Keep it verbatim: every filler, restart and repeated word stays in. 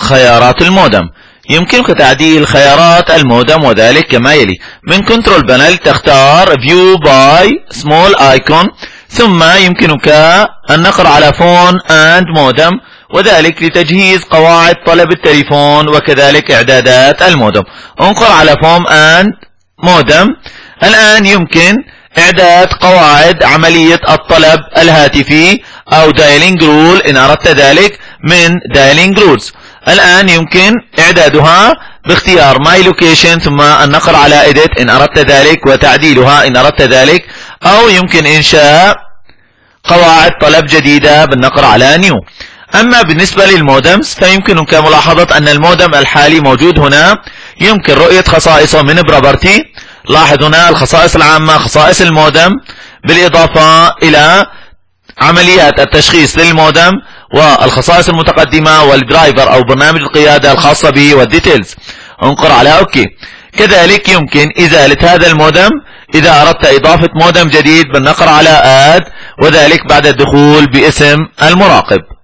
خيارات المودم. يمكنك تعديل خيارات المودم وذلك كما يلي: من كنترول بانل تختار View by Small Icon، ثم يمكنك النقر على فون and مودم، وذلك لتجهيز قواعد طلب التليفون وكذلك إعدادات المودم. انقر على فون and مودم. الآن يمكن إعداد قواعد عملية الطلب الهاتفي أو Dialing Rule إن أردت ذلك من Dialing Rules. الآن يمكن إعدادها باختيار My Location ثم النقر على Edit إن أردت ذلك وتعديلها إن أردت ذلك، أو يمكن إنشاء قواعد طلب جديدة بالنقر على New. أما بالنسبة للمودمز فيمكنك ملاحظة أن المودم الحالي موجود هنا، يمكن رؤية خصائصه من Property. لاحظ هنا الخصائص العامة، خصائص المودم، بالإضافة إلى عمليات التشخيص للمودم والخصائص المتقدمة والدرايفر أو برنامج القيادة الخاصة به والديتيلز. انقر على أوكي. كذلك يمكن إزالة هذا المودم إذا أردت إضافة مودم جديد بالنقر على آد، وذلك بعد الدخول باسم المراقب.